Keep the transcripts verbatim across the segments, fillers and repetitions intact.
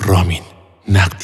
رامین نقدی.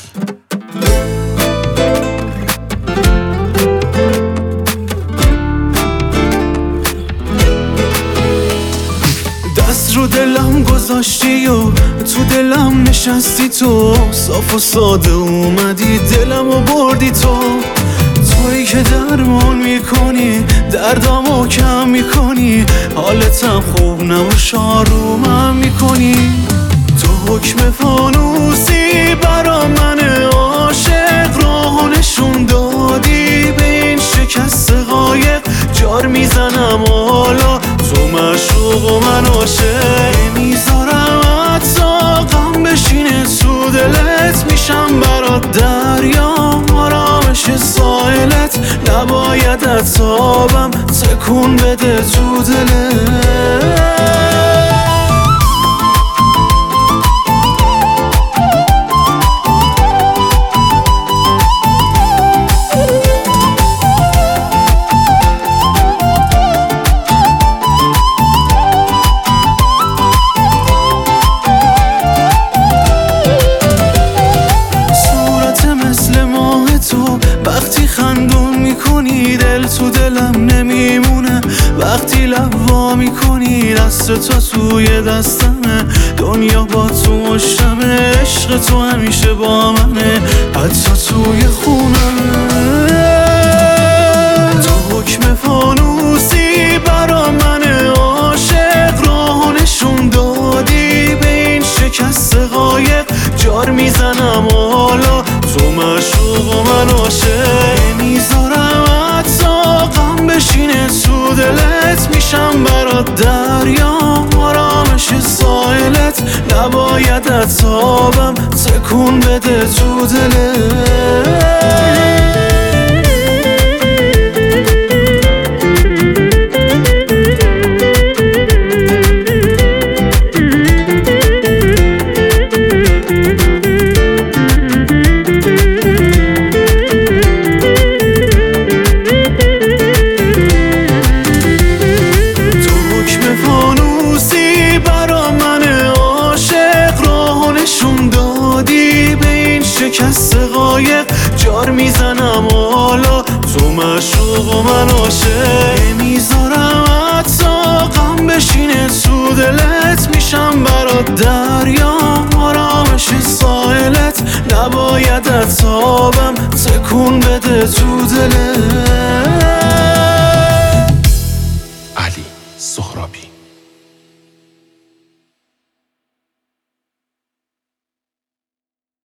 دست رو دلم گذاشتی و تو دلم نشستی تو، صاف و ساده اومدی دلم و بردی تو. تویی که درمان میکنی دردامو کم میکنی، حالتم خوب نباش آرومم میکنی. تو حکم فانوسی برا من عاشق، راهو نشون دادی به این شکست قایق. جار میزنم حالا تو معشوق و من عاشق، نمیذارم حتی غم بشینه تو دلت. میشم برات دریا آرامش ساحلت، نباید عذابم تکون بده تو دلت. وقتی خندون میکنی دل تو دلم نمیمونه، وقتی لب وا میکنی دست تو توی دستمه، دنیا با تو مشتمه، عشق تو همیشه با منه حتی توی خونمه. تو حکم فانوسی برا من عاشق، راهو نشون دادی به این شکست قایق. جار میزنم حالا تو معشوق و من عاشق، نمیذارم حتی غم بشینه تو دلت. میشم برات دریا آرامش ساحلت، نباید عذابم تکون بده تو دلت. شکست قایق جار میزنم حالا تو معشوق و من عاشق، نمیذارم حتی غم بشینه تو دلت. میشم برات دریا آرامش ساحلت، نباید عذابم تکون بده تو دلت.